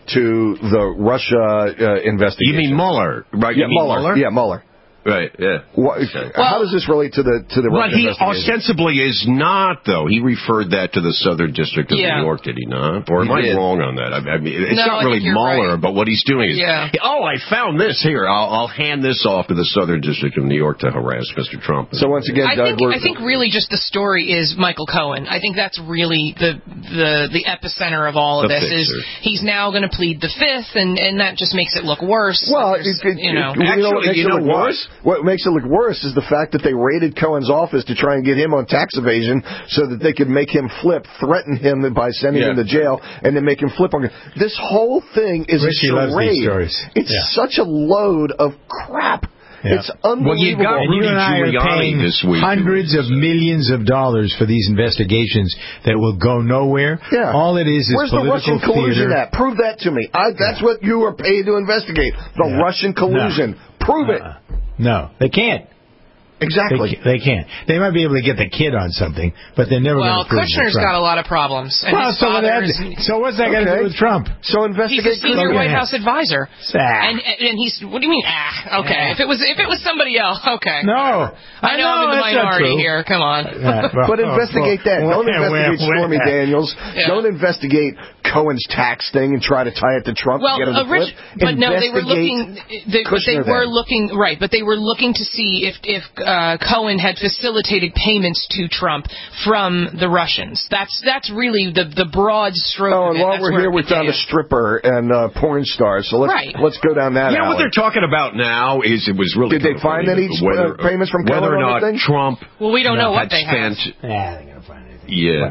to the Russia uh, investigation? You mean Mueller, right? Yeah, you mean Mueller. Mueller? Yeah, Mueller. Right, yeah. What, how does this relate to the to the But Russian he investigation? ostensibly is not, though. He referred that to the Southern District of Yeah. New York, did he not? Or am He I did. wrong on that? I, I mean, it's No, not I really think you're Mueller, right. but what he's doing is, Yeah. oh, I found this here. I'll, I'll hand this off to the Southern District of New York to harass Mister Trump. So once again, I Doug, think we're, I think really just the story is Michael Cohen. I think that's really the the the epicenter of all of The this. Is fixer. he's now going to plead the fifth, and and that just makes it look worse. well, There's, it, it, you know. it, you know what Actually, makes you it know look what? worse? What makes it look worse is the fact that they raided Cohen's office to try and get him on tax evasion, so that they could make him flip, threaten him by sending Yeah. him to jail, and then make him flip on. This whole thing is Richie a loves charade. these stories. It's Yeah. such a load of crap. Yeah. It's unbelievable. got And you Rudy and I are Giuliani paying this week. hundreds of millions of dollars for these investigations that will go nowhere. Yeah. All it is is Where's the political Russian collusion theater. at? Prove that to me. I, that's what you are paid to investigate. The Yeah. Russian collusion. Prove it. Uh, no, they can't. Exactly. They, ca- they can't. They might be able to get the kid on something, but they're never Well, going to prove Kushner's Trump. got a lot of problems, and Well, his so, what father that- is, so what's that got to Okay. do with Trump? So he's investigate. a senior Kushner. White House advisor. Ah. And and he's what do you mean? Ah, okay. Ah. If it was if it was somebody else, okay. No, I know no, I'm in the that's not minority true. here. Come on. Yeah, well, But investigate well, that. well, Don't well, investigate well, Stormy well. Daniels. Yeah. Don't investigate Cohen's tax thing and try to tie it to Trump Well, to get him to uh, Rich, flip. but no, they were Investigate looking. They, but they Kushner were then. looking right, but they were looking to see if if uh, Cohen had facilitated payments to Trump from the Russians. That's that's really the the broad stroke. Oh, of and it. while That's we're where here, it we found a began. stripper and uh, porn star. So let's Right. let's go down that You know alley. what they're talking about now is it was really. Did they kind of find funny any that whether, uh, payments from whether Cohen or on not the thing? Trump Well, we don't know what had they have. spent. Yeah, they're going to find anything. Yeah.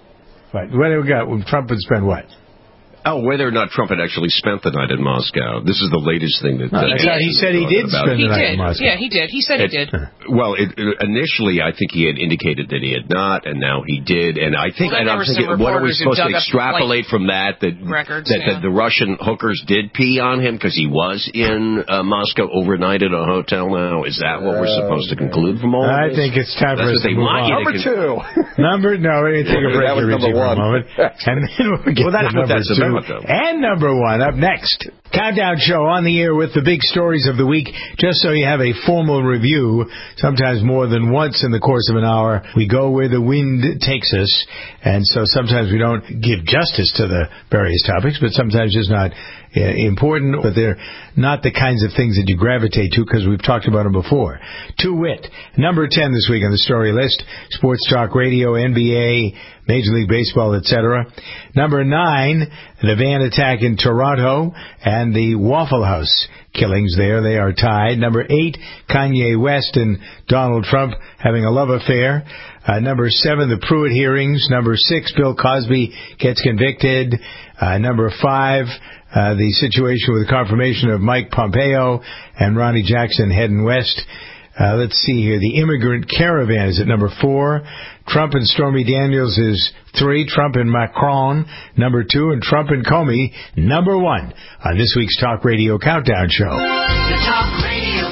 But what do we got? Well, Trump would spend what? Oh, whether or not Trump had actually spent the night in Moscow. This is the latest thing that. No, that he did. He said he did about. spend He the night did. in Moscow. Yeah, he did. He said he It- did. Well, it, initially, I think he had indicated that he had not, and now he did. And I think, Well, and then there I'm were thinking, some what are we reporters who supposed to dug up, extrapolate from that? That records, that, yeah. that the Russian hookers did pee on him because he was in uh, Moscow overnight at a hotel. Now, is that what we're supposed to conclude from all of I this? think it's time for us That's what to they move want you on. to Number con- two. Number no, we take a break That was here, Richie, number for a one. moment, and then we'll get Well, that's to what number that's two about, though. and number one up next. Countdown show on the air with the big stories of the week, just so you have a formal review. Sometimes more than once in the course of an hour, we go where the wind takes us, and so sometimes we don't give justice to the various topics, but sometimes it's not uh, important, but they're not the kinds of things that you gravitate to because we've talked about them before. To wit, number ten this week on the story list, Sports Talk Radio, N B A, Major League Baseball, et cetera. Number nine, the van attack in Toronto and the Waffle House killings there. They are tied. Number eight, Kanye West and Donald Trump having a love affair. Uh, number seven, the Pruitt hearings. Number six, Bill Cosby gets convicted. Uh, number five, uh, the situation with the confirmation of Mike Pompeo and Ronnie Jackson heading west. Uh, let's see here. The immigrant caravan is at number four. Trump and Stormy Daniels is three. Trump and Macron, number two. And Trump and Comey, number one on this week's Talk Radio Countdown Show. The Talk Radio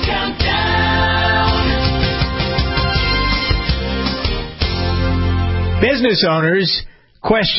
Countdown. Business owners, question.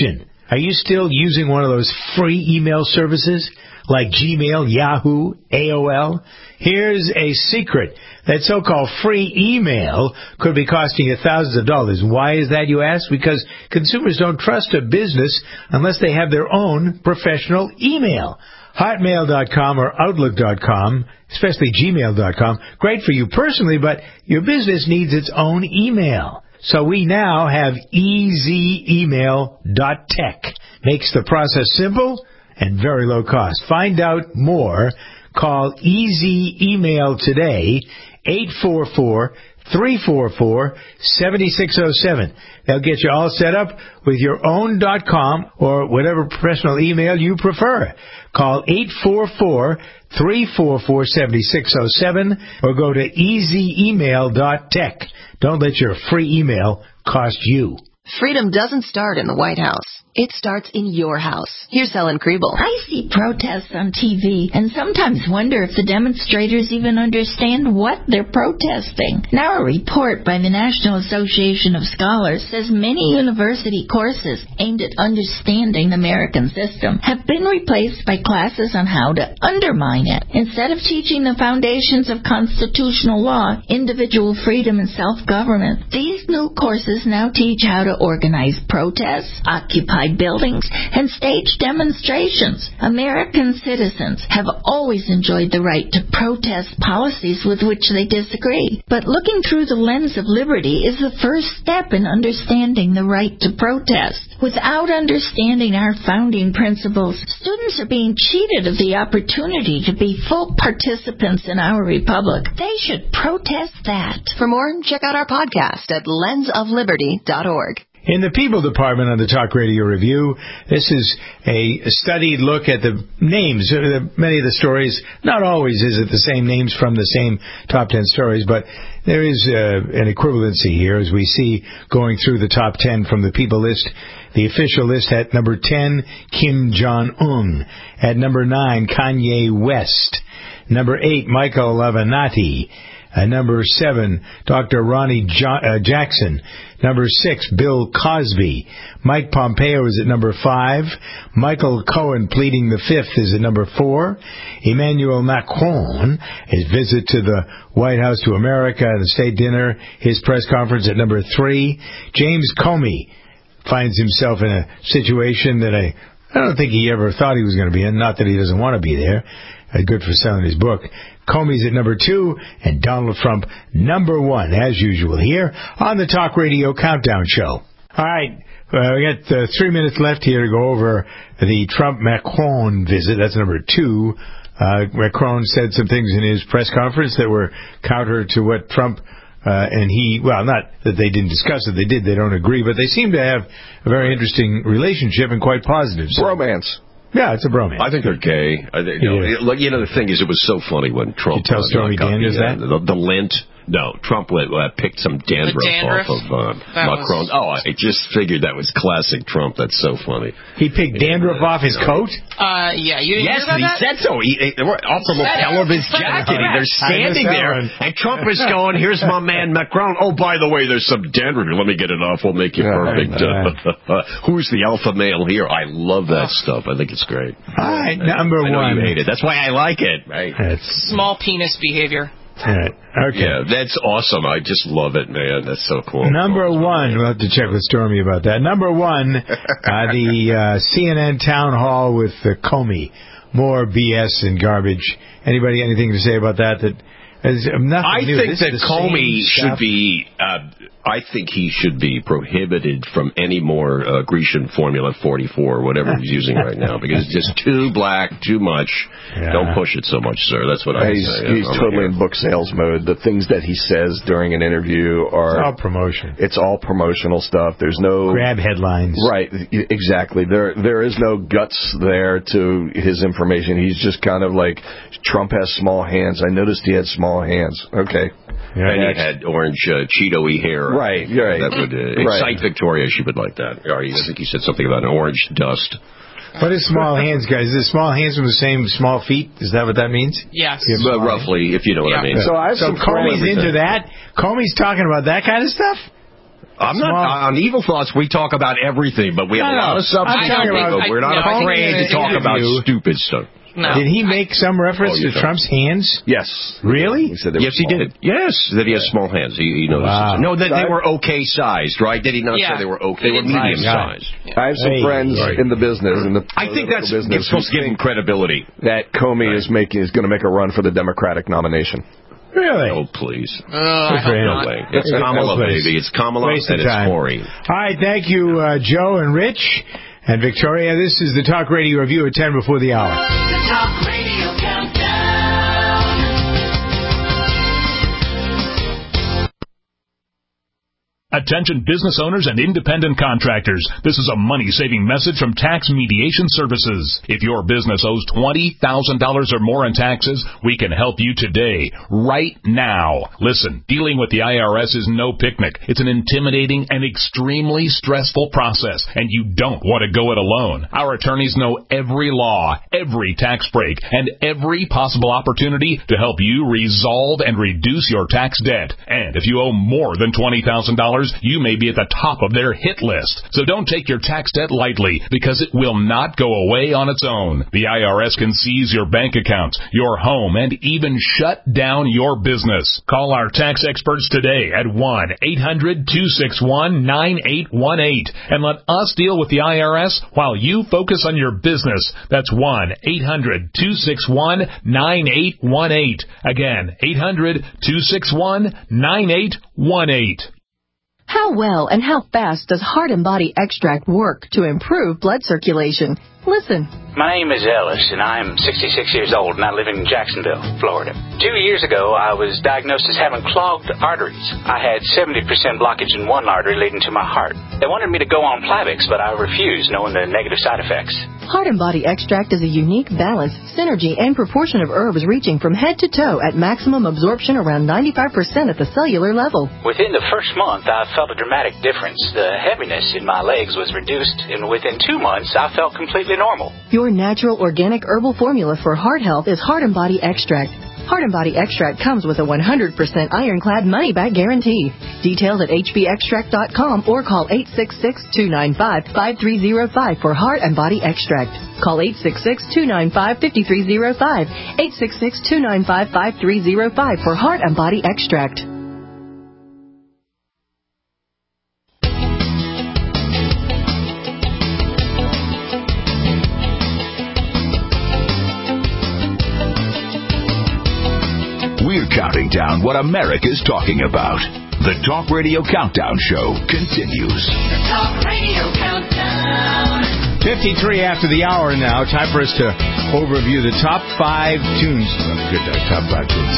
Are you still using one of those free email services like Gmail, Yahoo, A O L? Here's a secret. That so-called free email could be costing you thousands of dollars. Why is that, you ask? Because consumers don't trust a business unless they have their own professional email. Hotmail dot com or Outlook dot com, especially Gmail dot com, great for you personally, but your business needs its own email. So we now have E Z email dot tech. Makes the process simple and very low cost. Find out more. Call Easy Email today, eight four four, three four four, seven six zero seven. They'll get you all set up with your own .com or whatever professional email you prefer. Call eight four four, three four four, seven six zero seven or go to easy email dot tech. Don't let your free email cost you. Freedom doesn't start in the White House. It starts in your house. Here's Helen Kriebel. I see protests on T V and sometimes wonder if the demonstrators even understand what they're protesting. Now a report by the National Association of Scholars says many university courses aimed at understanding the American system have been replaced by classes on how to undermine it. Instead of teaching the foundations of constitutional law, individual freedom, and self-government, these new courses now teach how to organize protests, occupy buildings, and stage demonstrations. American citizens have always enjoyed the right to protest policies with which they disagree. But looking through the lens of liberty is the first step in understanding the right to protest. Without understanding our founding principles, students are being cheated of the opportunity to be full participants in our republic. They should protest that. For more, check out our podcast at lens of liberty dot org. In the People Department on the Talk Radio Review, this is a studied look at the names. Many of the stories, not always is it the same names from the same top ten stories, but there is uh, an equivalency here as we see going through the top ten from the People list. The official list at number ten, Kim Jong-un. At number nine, Kanye West. Number eight, Michael Avenatti. Uh, number seven, Doctor Ronnie jo- uh, Jackson. Number six, Bill Cosby. Mike Pompeo is at number five. Michael Cohen pleading the fifth is at number four. Emmanuel Macron, his visit to the White House to America and the state dinner, his press conference at number three. James Comey finds himself in a situation that I, I don't think he ever thought he was going to be in. Not that he doesn't want to be there. Uh, good for selling his book. Comey's at number two, and Donald Trump number one, as usual, here on the Talk Radio Countdown Show. All right, uh, we got uh, three minutes left here to go over the Trump-Macron visit. That's number two. Uh, Macron said some things in his press conference that were counter to what Trump uh, and he, well, not that they didn't discuss it, they did, they don't agree, but they seem to have a very interesting relationship and quite positive. So. Romance. Yeah, it's a bromance. I think they're gay. I think, you know, yeah. like, you know, the thing is, it was so funny when Trump... Did you tell Stormy uh, Daniels that? The, the lint. No, Trump uh, picked some dandruff, dandruff? off of uh, Macron. Was... Oh, I just figured that was classic Trump. That's so funny. He picked dandruff yeah, off his you coat? know. Uh, yeah, you didn't Yes, hear about he that? said so. He, he, they were off the lapel of his jacket. They're standing there, and Trump is going, here's my man Macron. Oh, by the way, there's some dandruff. Let me get it off. We'll make you perfect. Uh, who's the alpha male here? I love that stuff. I think it's great. All right, number I know one. You hate it. That's why I like it. Right? Small penis behavior. All right. Okay. Yeah, that's awesome. I just love it, man. That's so cool. Number one, we'll have to check with Stormy about that. Number one, uh, the uh, C N N town hall with uh, Comey. More B S and garbage. Anybody anything to say about that? That is nothing I new. think This that is the Comey same should stuff. be. Uh, I think he should be prohibited from any more uh, Grecian Formula forty-four, or whatever he's using right now, because it's just too black, too much. Yeah. Don't push it so much, sir. That's what I He's, say. he's I'm totally here. in book sales mode. The things that he says during an interview are... It's all promotion. It's all promotional stuff. There's no... Grab headlines. Right, exactly. There, There is no guts there to his information. He's just kind of like, Trump has small hands. I noticed he had small hands. Okay. Yeah, and he had orange uh, Cheeto-y hair. Right, right. That would uh, Right. excite Victoria. She would like that. Or I think he said something about an orange dust. What is small hands, guys? Is it small hands from the same small feet? Is that what that means? Yes. You have Well, small roughly, if you know what Yeah. I mean. So I have So some Comey's friends- into that? Comey's talking about that kind of stuff? I'm not on Evil Thoughts. We talk about everything, but we have No, a lot no. of substance. I'm talking about- but we're not I- no, afraid I- to talk about interview. stupid stuff. No. Did he make some reference Oh, you to don't. Trump's hands? Yes. Really? He said they were Yes, he small. did. Yes, that he has small hands. He, he knows. Wow. No, that they were okay sized, right? Did he not Yeah. say they were okay? They were Right. medium sized. I have some Hey, friends right. in the business. In the I think that's business it's supposed to give him credibility. that Comey is making is going to make a run for the Democratic nomination. Really? Oh, please. Uh, I Good for hope him. not. No way. It's No Kamala, place. baby. It's Kamala, Waste and of it's time. Corey. All right, thank you, uh, Joe and Rich and Victoria. This is the Talk Radio Review at ten before the hour. The Talk Radio Countdown. Attention business owners and independent contractors. This is a money-saving message from Tax Mediation Services. If your business owes twenty thousand dollars or more in taxes, we can help you today, right now. Listen, dealing with the I R S is no picnic. It's an intimidating and extremely stressful process, and you don't want to go it alone. Our attorneys know every law, every tax break, and every possible opportunity to help you resolve and reduce your tax debt. And if you owe more than twenty thousand dollars, you may be at the top of their hit list. So don't take your tax debt lightly, because it will not go away on its own. The I R S can seize your bank accounts, your home, and even shut down your business. Call our tax experts today at one eight hundred two six one nine eight one eight and let us deal with the I R S while you focus on your business. That's one eight hundred two six one nine eight one eight. Again, eight hundred two six one nine eight one eight. How well and how fast does Heart and Body Extract work to improve blood circulation? Listen. My name is Ellis, and I'm sixty-six years old, and I live in Jacksonville, Florida. Two years ago, I was diagnosed as having clogged arteries. I had seventy percent blockage in one artery leading to my heart. They wanted me to go on Plavix, but I refused, knowing the negative side effects. Heart and Body Extract is a unique balance, synergy, and proportion of herbs reaching from head to toe at maximum absorption around ninety-five percent at the cellular level. Within the first month, I felt a dramatic difference. The heaviness in my legs was reduced, and within two months, I felt completely normal. Your natural organic herbal formula for heart health is Heart and Body Extract. Heart and Body Extract comes with a one hundred percent ironclad money-back guarantee. Details at h b extract dot com or call eight six six, two nine five, five three zero five for Heart and Body Extract. Call eight six six, two nine five, five three zero five, eight six six, two nine five, five three zero five for Heart and Body Extract. We're counting down what America's talking about. The Talk Radio Countdown Show continues. The Talk Radio Countdown. fifty-three after the hour now. Time for us to overview the top five tunes. Oh, good, uh, top five tunes.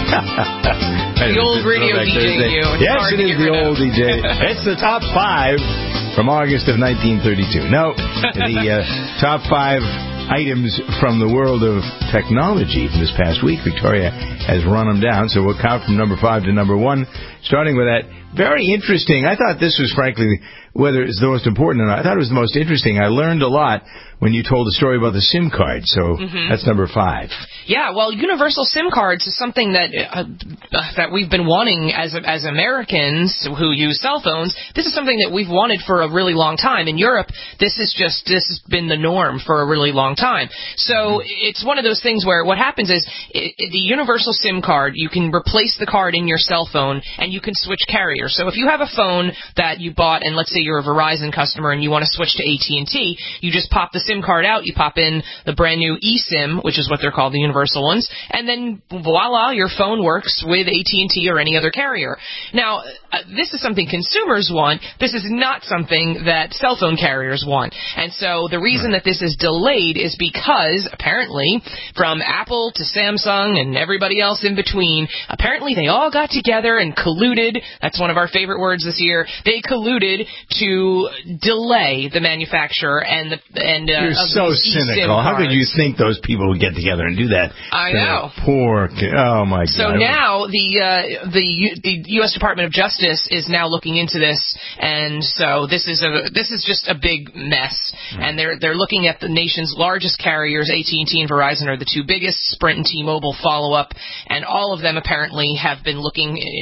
The old radio D J you. It's Yes, hard it to is get the rid of. old D J. It's the top five from August of nineteen thirty-two. No, the uh, top five items from the world of technology from this past week. Victoria has run them down, so we'll count from number five to number one, starting with that very interesting. I thought this was, frankly, whether it's the most important or not, I thought it was the most interesting. I learned a lot when you told the story about the SIM card, so Mhm. that's number five. Yeah, well, universal SIM cards is something that uh, that we've been wanting as as Americans who use cell phones. This is something that we've wanted for a really long time. In Europe, this is just this has been the norm for a really long time. So it's one of those things where what happens is it, it, the universal SIM card, you can replace the card in your cell phone and you can switch carriers. So if you have a phone that you bought, and let's say you're a Verizon customer and you want to switch to A T and T, you just pop the SIM card out, you pop in the brand new eSIM, which is what they're called, the universal ones, and then voila, your phone works with A T and T or any other carrier. Now, uh, this is something consumers want. This is not something that cell phone carriers want. And so the reason that this is delayed is because, apparently, from Apple to Samsung and everybody else in between, apparently they all got together and colluded. That's one of our favorite words this year. They colluded to delay the manufacture and the and uh, You're of so these eSIM cynical. How could cards. you think those people would get together and do that? I to know. the Poor kid. Oh, my So God. now the uh, the U- the U S Department of Justice is now looking into this, and so this is a this is just a big mess. And they're they're looking at the nation's largest carriers. A T and T and Verizon are the two biggest. Sprint and T-Mobile follow up, and all of them apparently have been looking into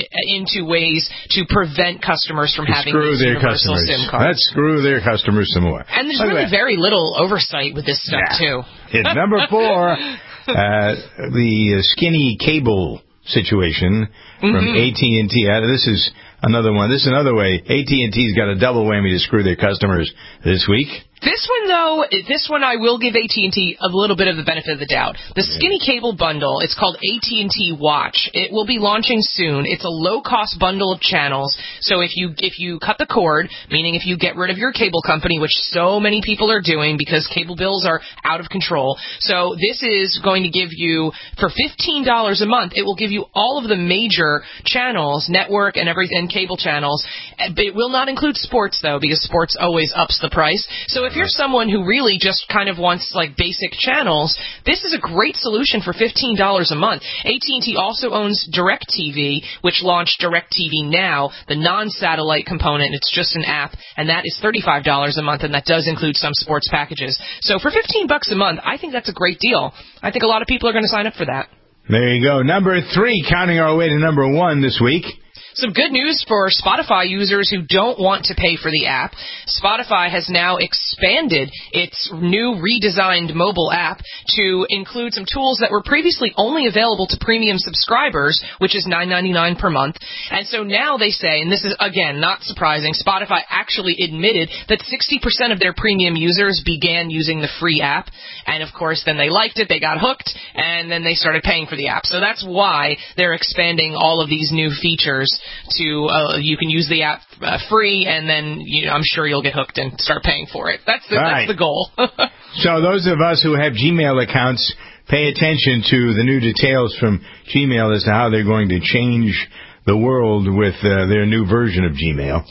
into ways to prevent customers from having screw these their universal customers. SIM cards. Let's screw their customers some more. And there's Look at really that. very little oversight with this stuff, Yeah. too. At number four, uh, the skinny cable situation from Mhm. A T and T. Uh, this is another one. This is another way. A T and T's got a double whammy to screw their customers this week. This one, though, this one I will give A T and T a little bit of the benefit of the doubt. The skinny cable bundle, it's called A T and T Watch. It will be launching soon. It's a low-cost bundle of channels. So if you if you cut the cord, meaning if you get rid of your cable company, which so many people are doing because cable bills are out of control. So this is going to give you, for fifteen dollars a month, it will give you all of the major channels, network and everything, and cable channels. But it will not include sports, though, because sports always ups the price. So if you're someone who really just kind of wants like basic channels, this is a great solution for fifteen dollars a month. A T and T also owns DirecTV, which launched DirecTV Now, the non-satellite component. It's just an app, and that is thirty-five dollars a month, and that does include some sports packages. So for fifteen bucks a month, I think that's a great deal. I think a lot of people are going to sign up for that. There you go. Number three, counting our way to number one this week. Some good news for Spotify users who don't want to pay for the app. Spotify has now expanded its new redesigned mobile app to include some tools that were previously only available to premium subscribers, which is nine ninety-nine per month. And so now they say, and this is, again, not surprising, Spotify actually admitted that sixty percent of their premium users began using the free app. And, of course, then they liked it, they got hooked, and then they started paying for the app. So that's why they're expanding all of these new features to uh, you can use the app uh, free, and then you know, I'm sure you'll get hooked and start paying for it. That's the, All that's right. the goal. So those of us who have Gmail accounts, pay attention to the new details from Gmail as to how they're going to change the world with uh, their new version of Gmail.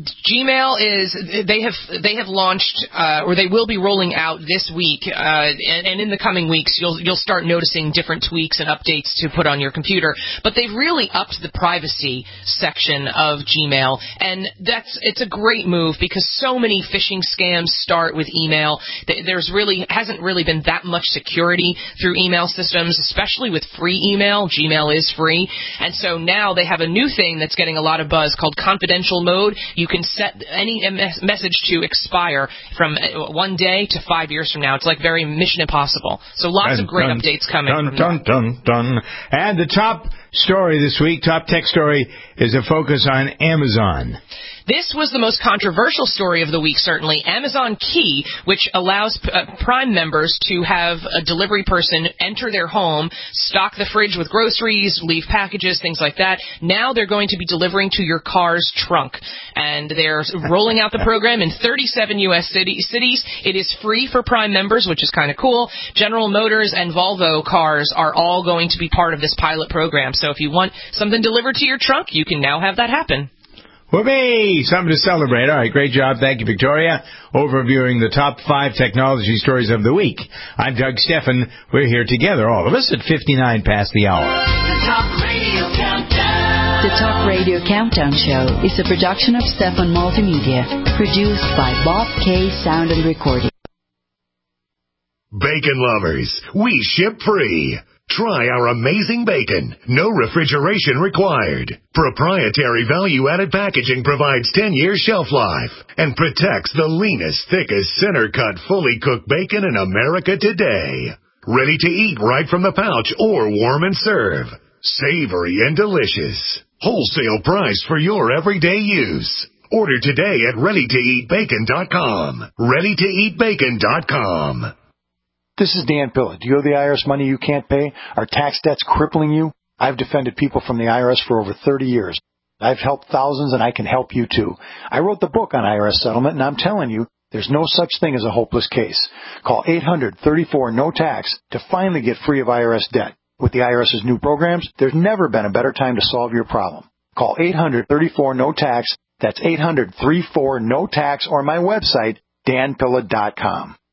Gmail is they have they have launched uh, or they will be rolling out this week, uh, and, and in the coming weeks you'll you'll start noticing different tweaks and updates to put on your computer. But they've really upped the privacy section of Gmail, and that's it's a great move because so many phishing scams start with email. There's really hasn't really been that much security through email systems, especially with free email. Gmail is free, and so now they have a new thing that's getting a lot of buzz called confidential mode. You can set any mes- message to expire from one day to five years from now. It's like very Mission Impossible. So lots Dun, of great dun, updates coming. Dun, from dun, that. dun, dun. And the top story this week, top tech story, is a focus on Amazon. This was the most controversial story of the week, certainly. Amazon Key, which allows uh, Prime members to have a delivery person enter their home, stock the fridge with groceries, leave packages, things like that. Now they're going to be delivering to your car's trunk. And they're rolling out the program in thirty-seven U S city, cities. It is free for Prime members, which is kind of cool. General Motors and Volvo cars are all going to be part of this pilot program. So if you want something delivered to your trunk, you can now have that happen. Whoopee! Something to celebrate. All right, great job. Thank you, Victoria. Overviewing the top five technology stories of the week. I'm Doug Steffen. We're here together, all of us, at fifty-nine past the hour. The Talk Radio Countdown. The Talk Radio Countdown Show is a production of Steffen Multimedia, produced by Bob K. Sound and Recording. Bacon lovers, we ship free. Try our amazing bacon. No refrigeration required. Proprietary value-added packaging provides ten years shelf life and protects the leanest, thickest, center-cut, fully cooked bacon in America today. Ready to eat right from the pouch or warm and serve. Savory and delicious. Wholesale price for your everyday use. Order today at ready to eat bacon dot com. ready to eat bacon dot com. This is Dan Pilla. Do you owe the I R S money you can't pay? Are tax debts crippling you? I've defended people from the I R S for over thirty years. I've helped thousands, and I can help you too. I wrote the book on I R S settlement, and I'm telling you, there's no such thing as a hopeless case. Call eight hundred thirty-four no tax to finally get free of I R S debt. With the IRS's new programs, there's never been a better time to solve your problem. Call eight hundred thirty-four no tax. That's eight hundred thirty-four no tax, or my website, dan pilla dot com.